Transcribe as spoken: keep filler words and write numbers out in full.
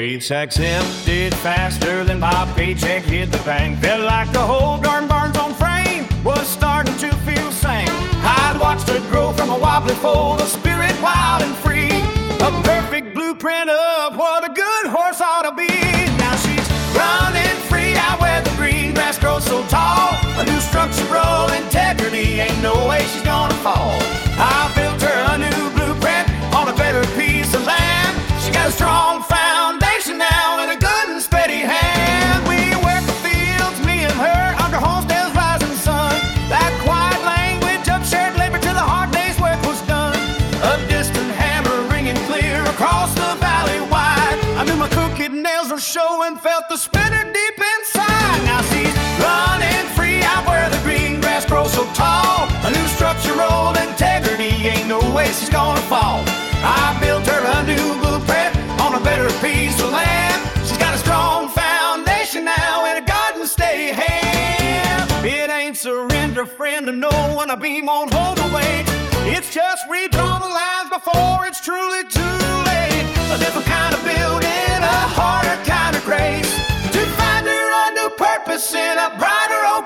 Paychecks emptied faster than my paycheck hit the bank. Felt like the whole darn Barnes on frame was starting to feel same. I'd watched her grow from a wobbly foal, a spirit wild and free, a perfect blueprint of what a good horse ought to be. Now she's running free out where the green grass grows so tall. A new structural integrity, ain't no way she's gonna fall. I built her a new blueprint on a better piece of land. She got a strong foundation now and a good and steady hand. We work the fields, me and her, under Homestead's rising sun. That quiet language of shared labor till the hard day's work was done. A distant hammer ringing clear across the valley wide. I knew my crooked nails were showing, felt the spinner deep inside. Now she's running free out where the green grass grows so tall. A new structural integrity, ain't no way she's gonna fall. I built her a new blueprint on a better piece of land. She's got a strong foundation now and a garden stay hand. It ain't surrender, friend, to no one. A beam won't hold away. It's just redraw the lines before it's truly too late. A different kind of building, a harder kind of grace, to find her a new purpose in a brighter ocean.